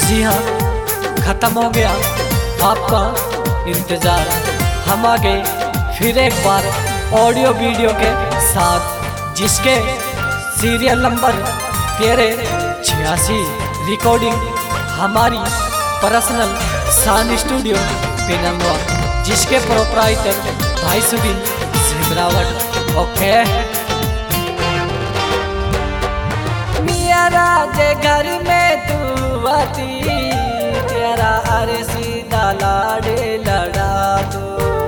जी हाँ, खत्म हो गया आपका इंतजार। हम आ गए फिर एक बार ऑडियो वीडियो के साथ, जिसके सीरियल नंबर 1386 रिकॉर्डिंग हमारी पर्सनल शान स्टूडियो पेनंगवा, जिसके प्रोप्राइटर भाई सुबिन सिमरावट। ओके मिया राजे घर में तू आती, तेरा अरे सीधा लाड़े लड़ा दो।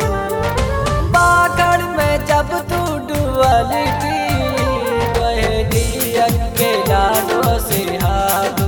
बागड़ में जब तू डुअल की, वह दियन के लाडो सिहा दो।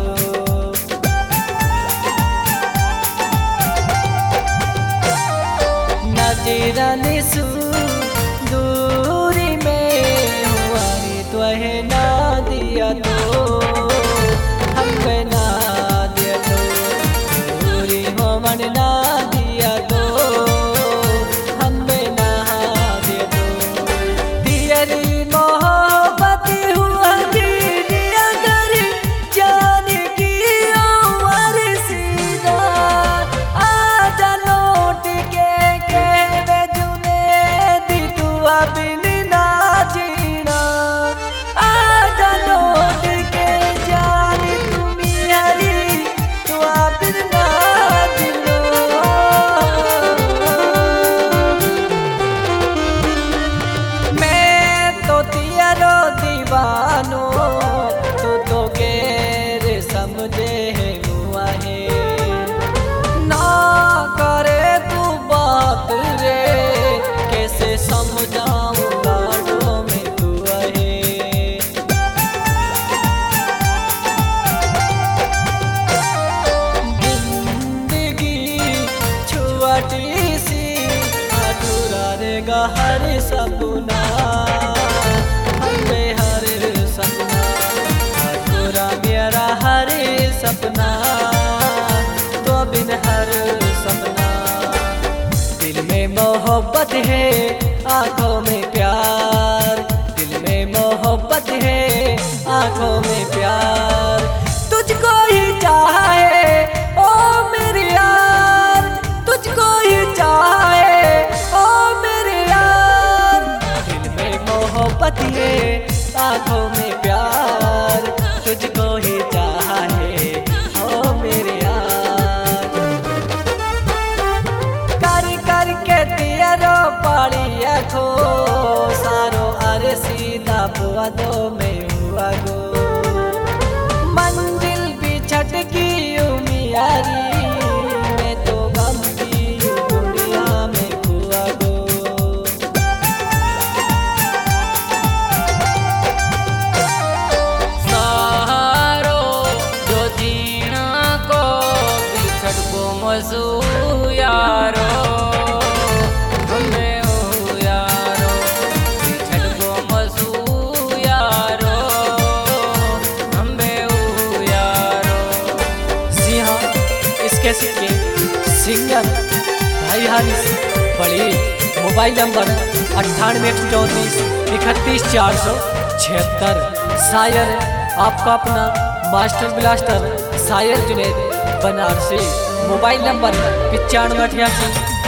नजरन सू दूरी में हुआ तो है ना दिया तो हमें ना दिया तो, दूरी हो मन ना दिया तो हमें ना दिया तो। तेरी मोहब्बत हुआ दिया कर जान की उम्र सीधा, आजा लौट के कहवे जुनेदी तू बिन ना जीना। आजा लौट के जान तुमी हरी तू बिन ना जीना। मैं तो तेरो दीवानो, तू तो गैर समझे है हुआ है। ना करे तू बात रे, कैसे समझाऊं लाडो में तू है। जिंदगी छोटी सी, अधूरा रहेगा हर सपना, हमें हर सपना अधूरा मेरा हर सपना, तो बिन हर सपना। दिल में मोहब्बत है आंखों में प्यार, दिल में मोहब्बत है आंखों में प्यार। तुझको ही चाहे ओ मेरे यार, तुझको ही चाहे ओ मेरे यार। दिल में मोहब्बत है आंखों में प्यार, तुझको ही चाहे ओ मेरे यार। कर कर के तेरो पाड़िया खो, सारो अरे सीधा बुआ दो में हुआ गो। मंजिल भी छटकी उमियारी, मैं तो गम की दुनिया में हुआ गो। सहारो जो जीना को बिछड़ को मजू यारो, हमें ओ यारो बिछड़ को मजू यारो, हमें ओ यारो। जी हाँ, इसके सिक्के सिंगर भाई हारिस बड़ी। Mobile number 9834 31476। शायर आपका अपना मास्टर ब्लास्टर शायर Junaid Banarasi. Mobile number 9588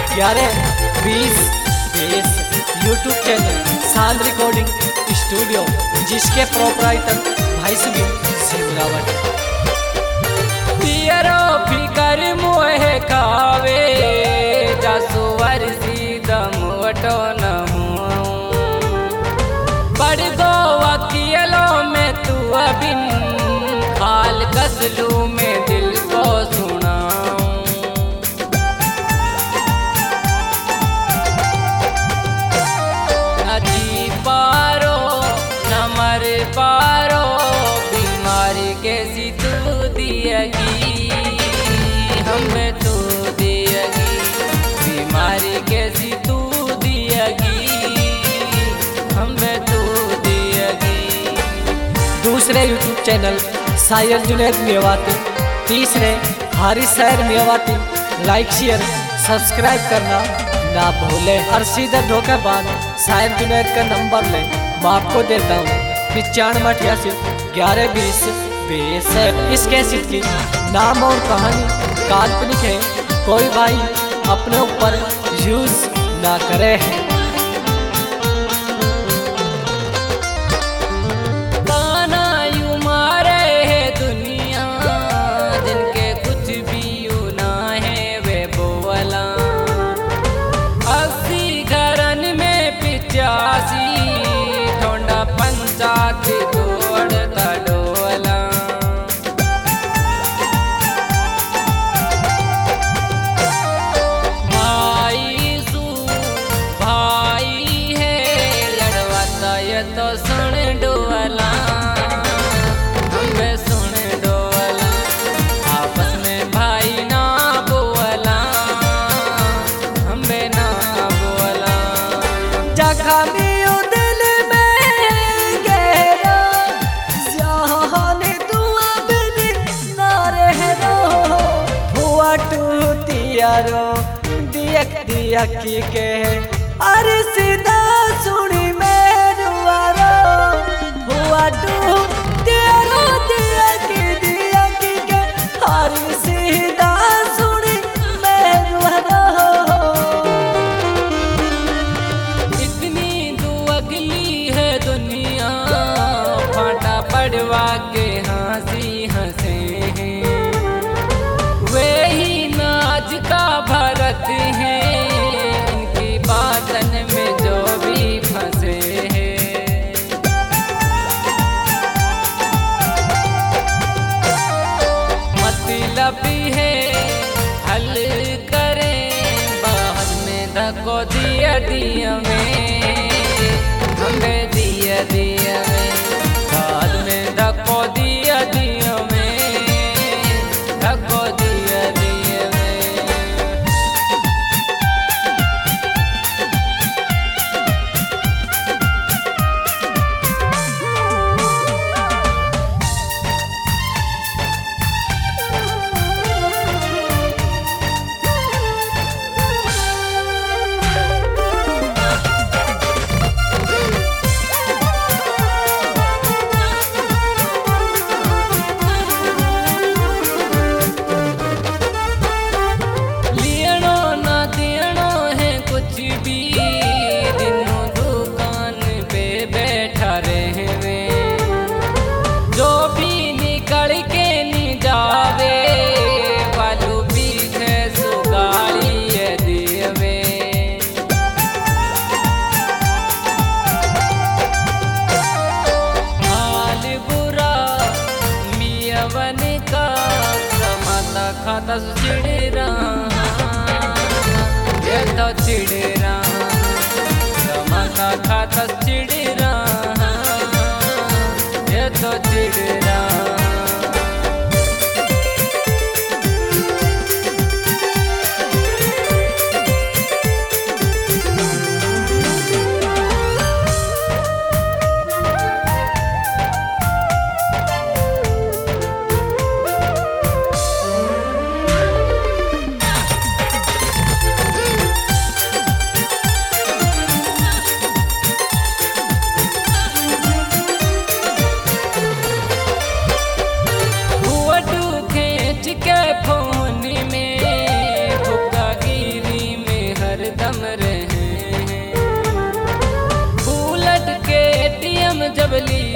112020। YouTube channel Shan recording studio, जिसके प्रोप्राइटर भाई सुबिन सिमरावट। पियरो फिकर मोहे खावे, जासुवर सीधा मोटो न हूँ। बड़ दो अकेलों में तू अबिन, हाल कसलू में दिल को सुनाऊं। न जी पारो न मर पारो, बीमारी कैसी तू दिएगी हमें तू दिएगी, बीमारी कैसी तू दिएगी हमें तू दिएगी। दूसरे यूट्यूब चैनल शायर जुनेद मेवाती, तीसरे हारिस शायर मेवाती। लाइक शेयर सब्सक्राइब करना ना भूले। और सीधा धोखेबाज शायर जुनेद का नंबर ले, मैं आपको देता हूँ 9588 112020। इस कैसेट की नाम और कहानी काल्पनिक है, कोई भाई अपने ऊपर यूज ना करे। तो सुन डोला, हमें सुन डोला, आपस में भाई ना बोला, हमें ना बोला। जख्मी दिल में गहरा जाने तू अब ना रहना, हुआ टूटिया रो दियक दियक के अरे सीधा सुनी पड़वा के हंसी हंसे हैं, वे ही नाच का भरत हैं, इनकी बातन में जो भी फंसे हैं। मतलब है हल करें बाद में धक्को दिया दिया में, हमें दिया दिया में, बाद में धक्को दिया दिया में, धक्को दिया दिया में। जो भी निकल के नी जावे वालू पीछे सुगाड़ी देवे, हाल बुरा मियावन का समाता खाता चिड़ रहा, ये तो चिड़ रहा, समाता खाता चिड़ रहा, ये तो चिड़ रहा। के फोन में फुकागिरी में हरदम रहे हैं, बुलेट के एटीएम जब ली